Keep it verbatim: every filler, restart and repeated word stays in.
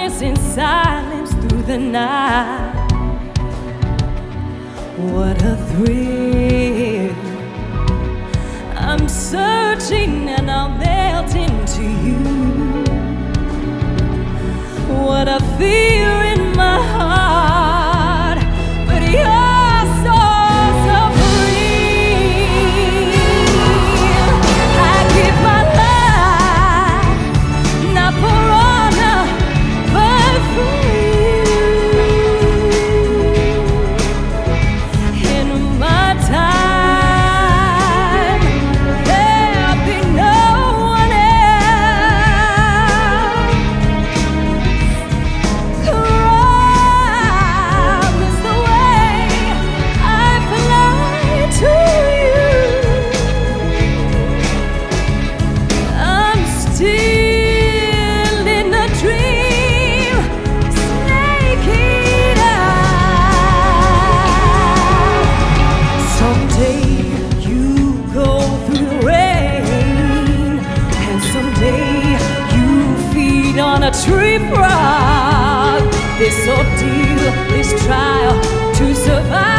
voice in silence through the night. What a thrill. I'm searching and I'll melt into you. What a fear in my heart, but you're so, so free. I give my life, not for honor, but for you. In my time, there'll be no one else. Love is the way I fly to you. I'm still in a dream, snake eater. Someday you go through the rain, and someday you feed on a tree frog. This ordeal, this trial to survive.